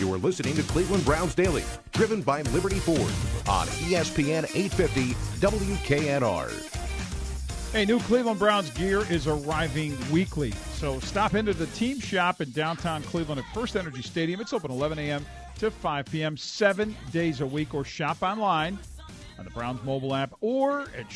You're listening to Cleveland Browns Daily, driven by Liberty Ford on ESPN 850 WKNR. Hey, new Cleveland Browns gear is arriving weekly. So stop into the team shop in downtown Cleveland at First Energy Stadium. It's open 11 a.m. to 5 p.m. 7 days a week, or shop online on the Browns mobile app or at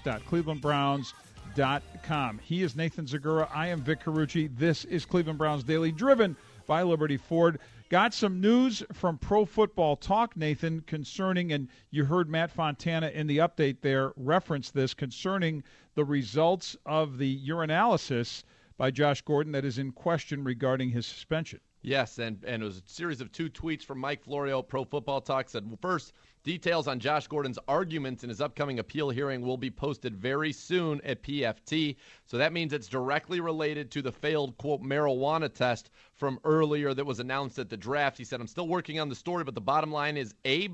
shop.clevelandbrowns.com. He is Nathan Zagura. I am Vic Carucci. This is Cleveland Browns Daily, driven by Liberty Ford. Got some news from Pro Football Talk, Nathan, concerning, and you heard Matt Fontana in the update there reference this, concerning the results of the urinalysis by Josh Gordon that is in question regarding his suspension. Yes, and it was a series of 2 tweets from Mike Florio. Pro Football Talk said, well, first, details on Josh Gordon's arguments in his upcoming appeal hearing will be posted very soon at PFT. So that means it's directly related to the failed, quote, marijuana test from earlier that was announced at the draft. He said, I'm still working on the story, but the bottom line is the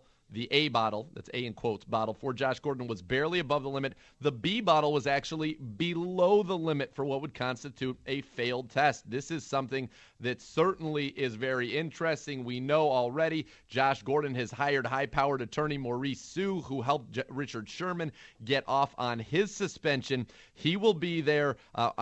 A bottle, that's A in quotes, bottle for Josh Gordon was barely above the limit. The B bottle was actually below the limit for what would constitute a failed test. This is something that certainly is very interesting. We know already Josh Gordon has hired high-powered attorney Maurice Sue, who helped Richard Sherman get off on his suspension. He will be there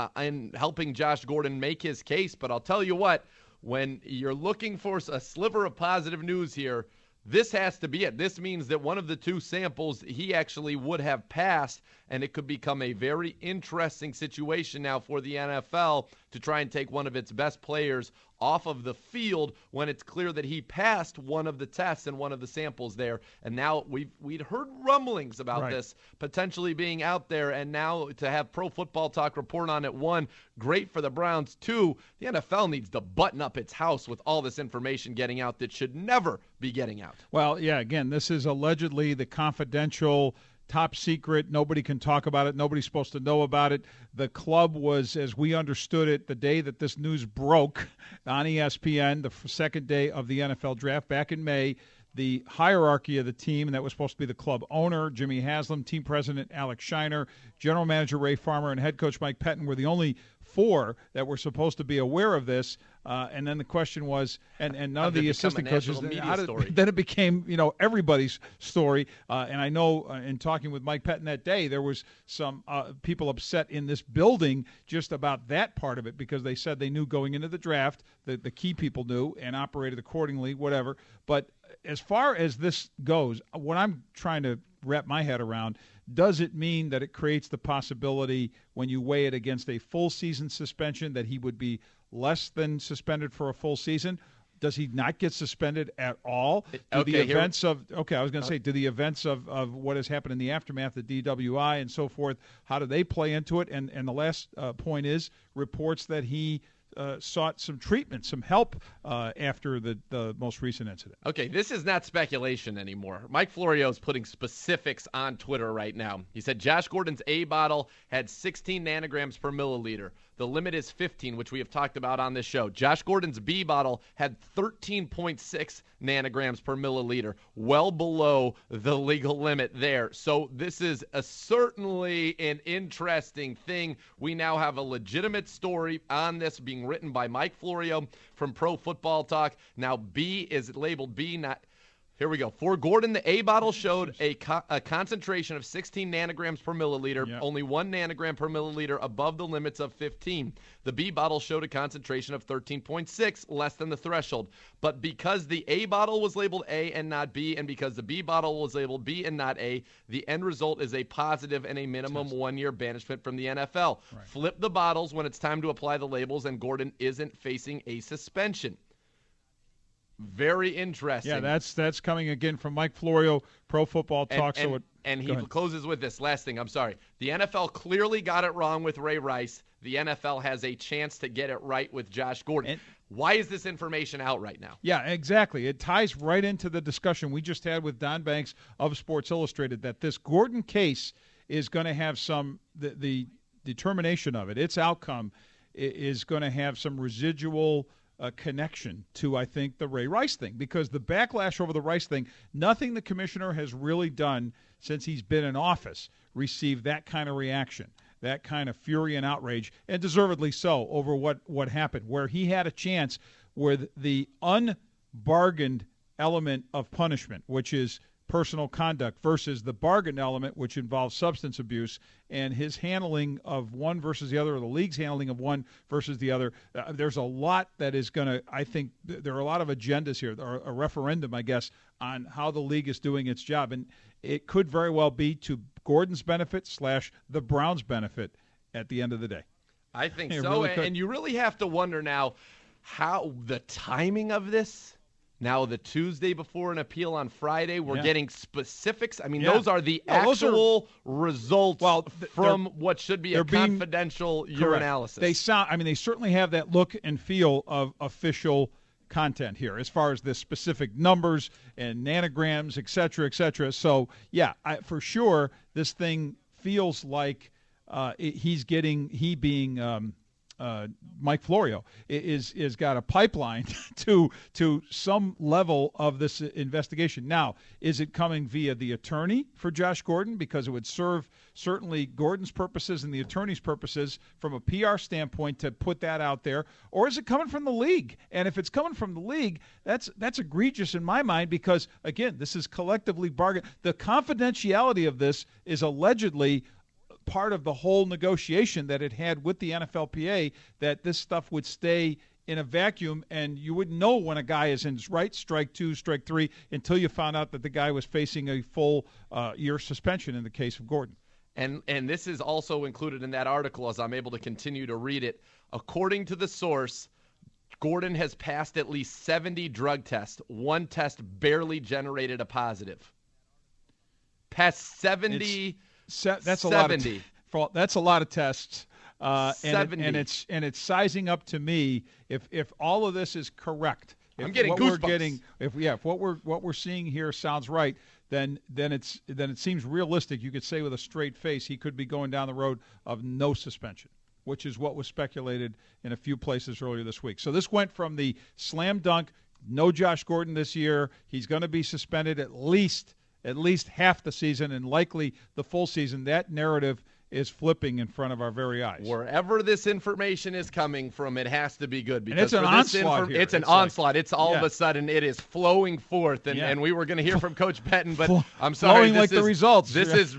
in helping Josh Gordon make his case. But I'll tell you what, when you're looking for a sliver of positive news here, this has to be it. This means that one of the 2 samples he actually would have passed, and it could become a very interesting situation now for the NFL to try and take one of its best players off of the field when it's clear that he passed one of the tests and one of the samples there. And now we'd heard rumblings about this potentially being out there, and now to have Pro Football Talk report on it, 1, great for the Browns. 2, the NFL needs to button up its house with all this information getting out that should never be getting out. Well, yeah, again, this is allegedly the confidential, top secret. Nobody can talk about it. Nobody's supposed to know about it. The club was, as we understood it, the day that this news broke on ESPN, the second day of the NFL draft back in May, the hierarchy of the team, and that was supposed to be the club owner, Jimmy Haslam, team president Alex Shiner, general manager Ray Farmer, and head coach Mike Pettine were the only 4 that were supposed to be aware of this. And then the question was, and none of the assistant coaches, then it became, everybody's story. And I know in talking with Mike Pettine that day, there was some people upset in this building just about that part of it, because they said they knew going into the draft, the key people knew and operated accordingly, whatever. But as far as this goes, what I'm trying to wrap my head around, does it mean that it creates the possibility, when you weigh it against a full season suspension, that he would be less than suspended for a full season? Does he not get suspended at all? Do the events of what has happened in the aftermath of DWI and so forth, how do they play into it? And the last point is reports that he sought some treatment, some help after the most recent incident. Okay, this is not speculation anymore. Mike Florio is putting specifics on Twitter right now. He said Josh Gordon's A bottle had 16 nanograms per milliliter. The limit is 15, which we have talked about on this show. Josh Gordon's B bottle had 13.6 nanograms per milliliter, well below the legal limit there. So this is certainly an interesting thing. We now have a legitimate story on this being written by Mike Florio from Pro Football Talk. Now B is labeled B, not... Here we go. For Gordon, the A bottle showed a concentration of 16 nanograms per milliliter, only 1 nanogram per milliliter above the limits of 15. The B bottle showed a concentration of 13.6, less than the threshold. But because the A bottle was labeled A and not B, and because the B bottle was labeled B and not A, the end result is a positive and a minimum 1-year banishment from the NFL. Right. Flip the bottles when it's time to apply the labels, and Gordon isn't facing a suspension. Very interesting. Yeah, that's coming again from Mike Florio, Pro Football Talk. And he closes with this last thing. I'm sorry. The NFL clearly got it wrong with Ray Rice. The NFL has a chance to get it right with Josh Gordon. Why is this information out right now? Yeah, exactly. It ties right into the discussion we just had with Don Banks of Sports Illustrated, that this Gordon case is going to have the determination of it, its outcome is going to have some residual connection to, I think, the Ray Rice thing, because the backlash over the Rice thing, nothing the commissioner has really done since he's been in office received that kind of reaction, that kind of fury and outrage, and deservedly so, over what happened, where he had a chance where the bargained element of punishment, which is personal conduct, versus the bargain element, which involves substance abuse, and his handling of one versus the other, or the league's handling of one versus the other. There's a lot that is going to, I think, there are a lot of agendas here, or a referendum, I guess, on how the league is doing its job. And it could very well be to Gordon's benefit / the Browns' benefit at the end of the day. I think It so. really And you really have to wonder now how the timing of this. Now, the Tuesday before an appeal on Friday, we're getting specifics. I mean, those are the actual results from what should be a confidential urinalysis. They certainly have that look and feel of official content here as far as the specific numbers and nanograms, et cetera, et cetera. So, for sure, this thing feels like Mike Florio is got a pipeline to some level of this investigation. Now, is it coming via the attorney for Josh Gordon? Because it would serve certainly Gordon's purposes and the attorney's purposes from a PR standpoint to put that out there. Or is it coming from the league? And if it's coming from the league, that's egregious in my mind because, again, this is collectively bargained. The confidentiality of this is allegedly part of the whole negotiation that it had with the NFLPA, that this stuff would stay in a vacuum and you wouldn't know when a guy is in strike 2, strike 3 until you found out that the guy was facing a full year suspension in the case of Gordon. And this is also included in that article as I'm able to continue to read it. According to the source, Gordon has passed at least 70 drug tests. One test barely generated a positive. Past 70. That's 70. That's a lot of tests. 70. And it's sizing up to me if all of this is correct. I'm getting goosebumps. If what we're seeing here sounds right, then it seems realistic. You could say with a straight face he could be going down the road of no suspension, which is what was speculated in a few places earlier this week. So this went from the slam dunk, no Josh Gordon this year. He's going to be suspended at least half the season and likely the full season. That narrative is flipping in front of our very eyes. Wherever this information is coming from, it has to be good. Because and it's an onslaught here. It's an onslaught. It's all of a sudden it is flowing forth, and we were going to hear from Coach Pettine, but I'm sorry. The results. This is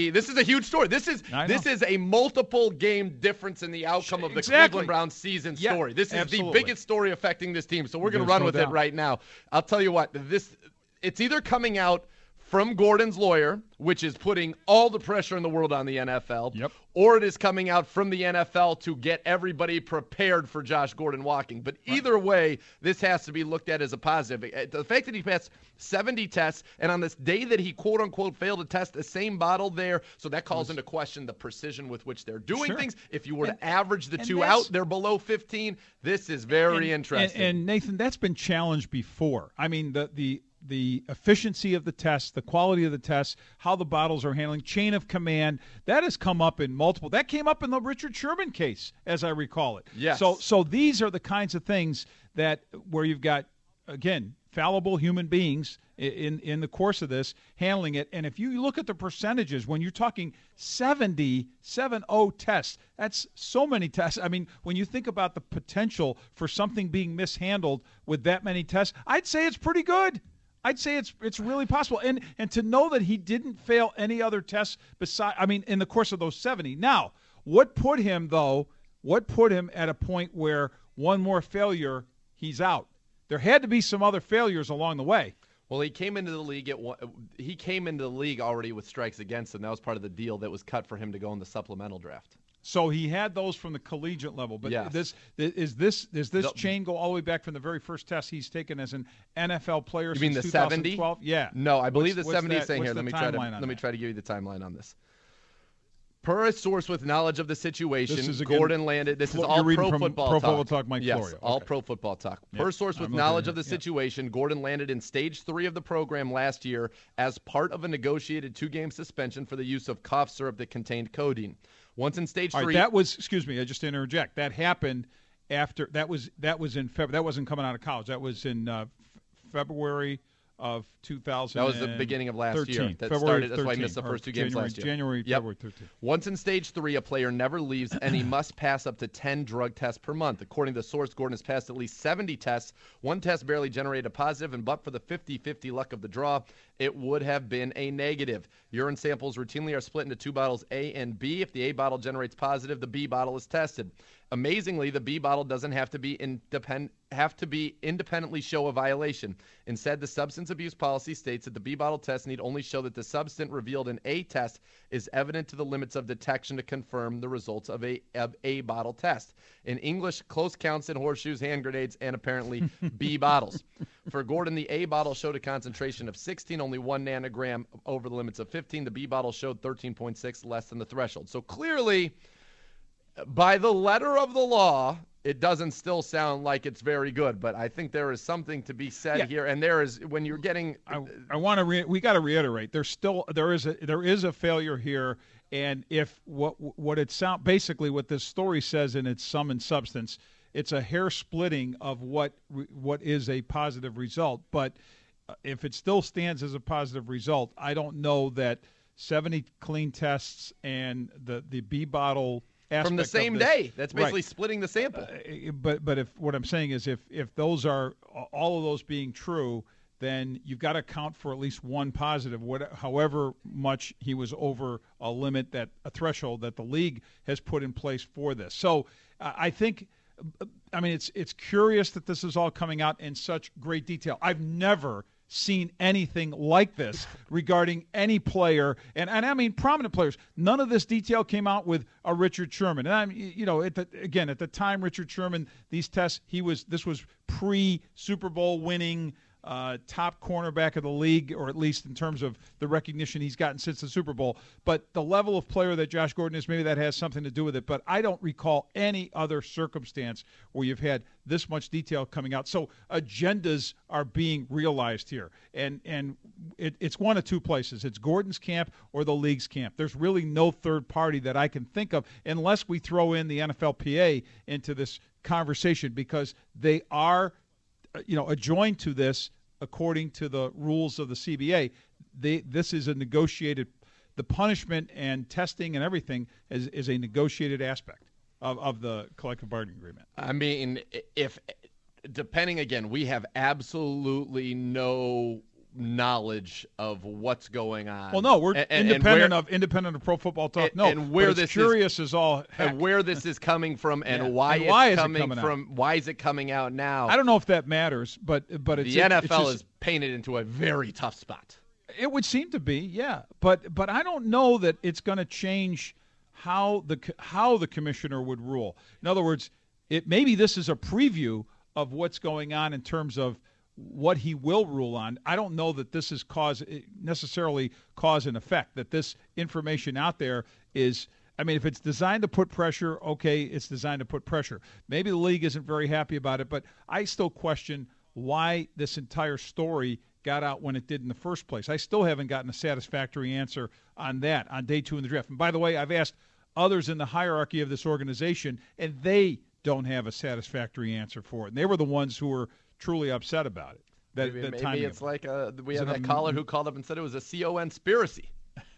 a huge story. This is a multiple game difference in the outcome of the Cleveland Browns season story. This is the biggest story affecting this team, so we're going to run with it right now. I'll tell you what, it's either coming out from Gordon's lawyer, which is putting all the pressure in the world on the NFL, or it is coming out from the NFL to get everybody prepared for Josh Gordon walking. But either way, this has to be looked at as a positive. The fact that he passed 70 tests, and on this day that he quote-unquote failed to test the same bottle there, so that calls into question the precision with which they're doing things. If you were to average the two out, they're below 15. This is very interesting. And Nathan, that's been challenged before. I mean, the efficiency of the tests, the quality of the tests, how the bottles are handling, chain of command, that has come up in multiple. That came up in the Richard Sherman case, as I recall it. Yes. So these are the kinds of things that where you've got, again, fallible human beings in the course of this handling it. And if you look at the percentages, when you're talking 70 tests, that's so many tests. I mean, when you think about the potential for something being mishandled with that many tests, I'd say it's pretty good. I'd say it's really possible. And to know that he didn't fail any other tests in the course of those 70. Now, what put him at a point where one more failure, he's out? There had to be some other failures along the way. Well, he came into the league already with strikes against him. That was part of the deal that was cut for him to go in the supplemental draft. So he had those from the collegiate level, but does this chain go all the way back from the very first test he's taken as an NFL player? You mean the 70? Yeah. No, I believe the 70 is saying here. Let me try to give you the timeline on this. Per a source with knowledge of the situation, Gordon landed. This is all Pro Football Talk. Mike yes, Florio. All Pro Football Talk. Yep. Per source with knowledge of the situation, Gordon landed in Stage 3 of the program last year as part of a negotiated 2-game suspension for the use of cough syrup that contained codeine. Once in Stage 3, that was. Excuse me, I just interject. That happened after. That was in February. That wasn't coming out of college. That was in February of 2013. That was the beginning of last year. That February started. That's 13, why he missed the first two games last year. February 13. Once in stage 3, a player never leaves, and he must pass up to 10 drug tests per month. According to the source, Gordon has passed at least 70 tests. One test barely generated a positive, and but for the 50-50 luck of the draw, it would have been a negative. Urine samples routinely are split into 2 bottles, A and B. If the A bottle generates positive, the B bottle is tested. Amazingly, the B bottle doesn't have to be independently show a violation. Instead, the substance abuse policy states that the B bottle test need only show that the substance revealed in A test is evident to the limits of detection to confirm the results of a bottle test. In English, close counts in horseshoes, hand grenades, and apparently B bottles. For Gordon, the A bottle showed a concentration of 16, only 1 nanogram over the limits of 15. The B bottle showed 13.6, less than the threshold. So clearly, by the letter of the law, it doesn't still sound like it's very good, but I think there is something to be said here. And there is, when you're getting, I want to we got to reiterate, there is a failure here, and if what it sound basically what this story says in its sum and substance, it's a hair splitting of what is a positive result. But if it still stands as a positive result, I don't know that 70 clean tests and the B bottle from the same day. That's basically splitting the sample. But if what I'm saying is if those are all of those being true, then you've got to account for at least one positive, however much he was over a limit, a threshold that the league has put in place for this. So I think, it's curious that this is all coming out in such great detail. I've never seen anything like this regarding any player, and I mean prominent players. None of this detail came out with a Richard Sherman. And at the time, Richard Sherman, these tests, this was pre-Super Bowl winning top cornerback of the league, or at least in terms of the recognition he's gotten since the Super Bowl. But the level of player that Josh Gordon is, maybe that has something to do with it. But I don't recall any other circumstance where you've had this much detail coming out. So agendas are being realized here. And it's one of two places. It's Gordon's camp or the league's camp. There's really no third party that I can think of unless we throw in the NFLPA into this conversation, because they are adjoined to this according to the rules of the CBA. This is a negotiated, the punishment and testing and everything is a negotiated aspect of the collective bargaining agreement. I mean, if depending, again, we have absolutely no knowledge of what's going on. Well, no, we're independent of Pro Football Talk. No, and where this curious is all heck. And where this is coming from, and why is it coming out now? I don't know if that matters, but it's the NFL is painted into a very tough spot. It would seem to be, yeah, but I don't know that it's going to change how the commissioner would rule. In other words, maybe this is a preview of what's going on in terms of what he will rule on. I don't know that this is necessarily cause and effect, that this information out there is, if it's designed to put pressure, okay, it's designed to put pressure. Maybe the league isn't very happy about it, but I still question why this entire story got out when it did in the first place. I still haven't gotten a satisfactory answer on that on day 2 in the draft. And by the way, I've asked others in the hierarchy of this organization, and they don't have a satisfactory answer for it. And they were the ones who were truly upset about it. Maybe it's like we had that caller who called up and said it was a conspiracy.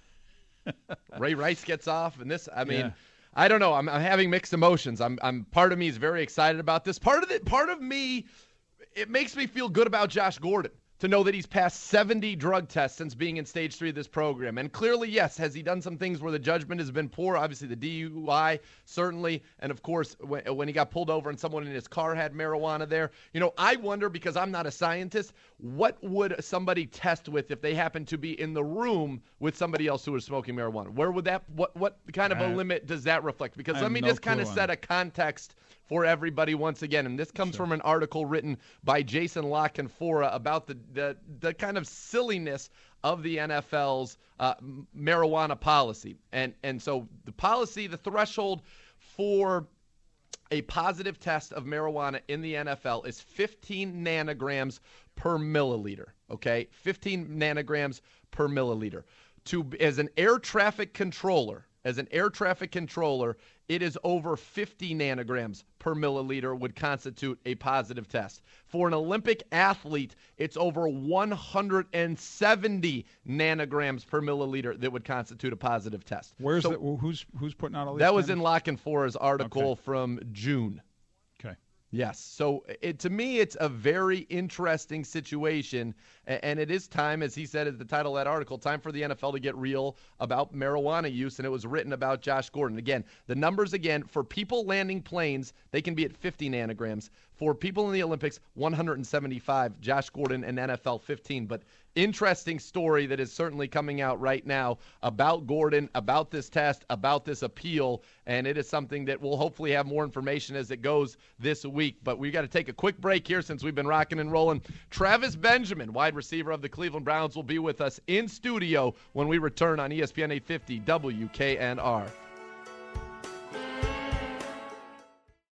Ray Rice gets off, and this. I don't know. I'm having mixed emotions. I'm part of me is very excited about this. Part of me, it makes me feel good about Josh Gordon to know that he's passed 70 drug tests since being in stage 3 of this program. And clearly, yes, has he done some things where the judgment has been poor? Obviously, the DUI, certainly. And, of course, when he got pulled over and someone in his car had marijuana there. I wonder, because I'm not a scientist, what would somebody test with if they happened to be in the room with somebody else who was smoking marijuana? Where would that, what kind of a limit does that reflect? Because let me just kind of set a context for everybody once again. And this comes from an article written by Jason La Canfora about the kind of silliness of the NFL's marijuana policy. And so the policy, the threshold for a positive test of marijuana in the NFL is 15 nanograms per milliliter, okay? 15 nanograms per milliliter. As an air traffic controller, as an air traffic controller, it is over 50 nanograms per milliliter would constitute a positive test. For an Olympic athlete, it's over 170 nanograms per milliliter that would constitute a positive test. Who's putting out all these? That was in Lock and Four's article from June. Okay. Yes. So to me, it's a very interesting situation. And it is time, as he said at the title of that article, time for the NFL to get real about marijuana use. And it was written about Josh Gordon. Again, the numbers, for people landing planes, they can be at 50 nanograms. For people in the Olympics, 175. Josh Gordon and NFL 15. But interesting story that is certainly coming out right now about Gordon, about this test, about this appeal, and it is something that we'll hopefully have more information as it goes this week. But we got to take a quick break here since we've been rocking and rolling. Travis Benjamin, wide receiver of the Cleveland Browns, will be with us in studio when we return on ESPN 850 WKNR.